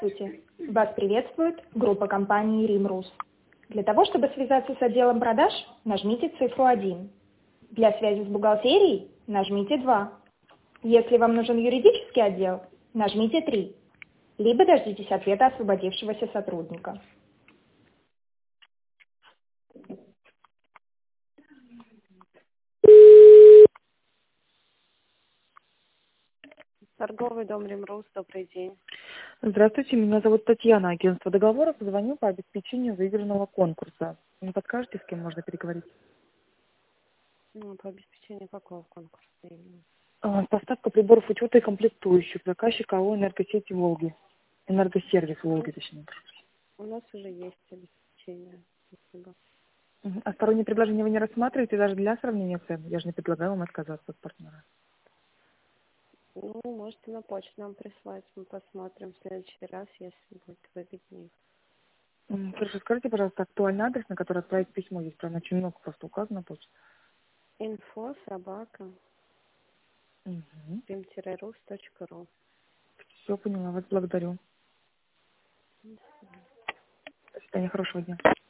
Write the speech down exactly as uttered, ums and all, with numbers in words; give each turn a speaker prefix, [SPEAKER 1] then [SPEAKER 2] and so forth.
[SPEAKER 1] Здравствуйте. Вас приветствует группа компании «Римрус». Для того, чтобы связаться с отделом продаж, нажмите цифру один. Для связи с бухгалтерией нажмите два. Если вам нужен юридический отдел, нажмите три. Либо дождитесь ответа освободившегося сотрудника.
[SPEAKER 2] Торговый дом Римрус, добрый день.
[SPEAKER 3] Здравствуйте, меня зовут Татьяна, агентство договоров. Звоню по обеспечению выигранного конкурса. Не подскажете, с кем можно переговорить?
[SPEAKER 2] Ну, по обеспечению какого конкурса именно?
[SPEAKER 3] А, Поставка приборов учета и комплектующих. Заказчик АО «Энергосети Волги». Энергосервис
[SPEAKER 2] У
[SPEAKER 3] Волги,
[SPEAKER 2] нас,
[SPEAKER 3] точнее.
[SPEAKER 2] у нас уже есть обеспечение. Спасибо.
[SPEAKER 3] Мгм. А сторонние предложения вы не рассматриваете даже для сравнения цен? Я же не предлагаю вам отказаться от партнера.
[SPEAKER 2] Ну, можете на почту нам прислать, мы посмотрим в следующий раз, если будет выгоднее.
[SPEAKER 3] М, Хорошо, скажите, пожалуйста, актуальный адрес, на который отправить письмо. Здесь прям очень много просто указано почта.
[SPEAKER 2] Инфо собака
[SPEAKER 3] Угу.
[SPEAKER 2] рим-рус точка ру.
[SPEAKER 3] Все, поняла вас, благодарю. До свидания, хорошего дня.